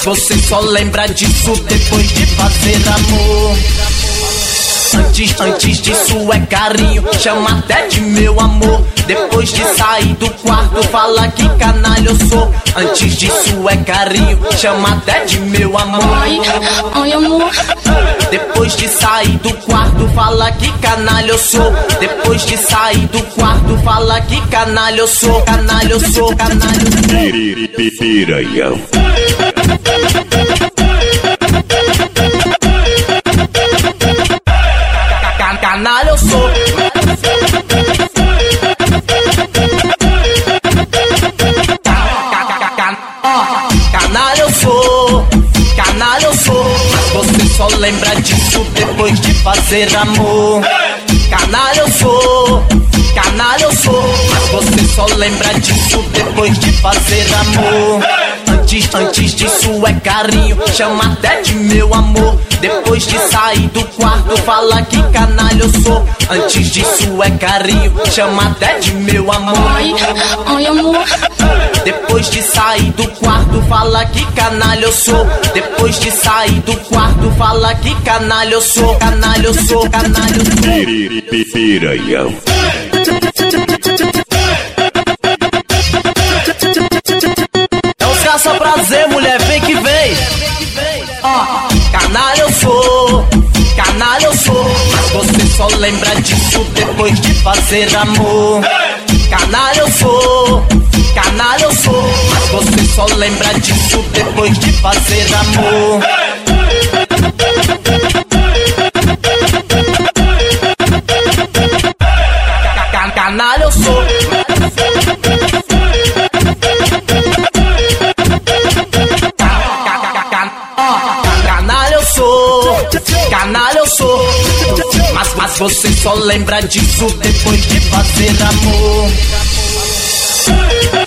você só lembra disso depois de fazer amor. Antes disso é carinho, chama até de meu amor. Depois de sair do quarto, fala que canalha eu sou. Antes disso é carinho, chama até de meu amor. Ai, amor. Depois de sair do quarto, fala que canalha eu sou. Depois de sair do quarto, fala que canalha eu sou. Canalha eu sou, canalha eu sou. Piranhão. Canalha eu sou. Canalha eu sou. Canalha eu sou. Mas você só lembra disso depois de fazer amor. Canalha eu sou. Canalha eu sou. Mas você só lembra disso depois de fazer amor. Antes disso é carinho, chama até de meu amor. Depois de sair do quarto, fala que canalha eu sou. Antes disso é carinho, chama até de meu amor. Ai, amor. Depois de sair do quarto, fala que canalha eu sou. Depois de sair do quarto, fala que canalha eu sou. Canalha eu sou, canalha eu sou. Piranhão. Caça prazer, mulher, vem que vem. Canalha eu sou, canalha eu sou. Mas você só lembra disso depois de fazer amor. Canalha eu sou, canalha eu sou. Mas você só lembra disso depois de fazer amor. Canalha eu sou. Canalha eu sou, canalha eu sou. Mas você só lembra disso depois de fazer amor.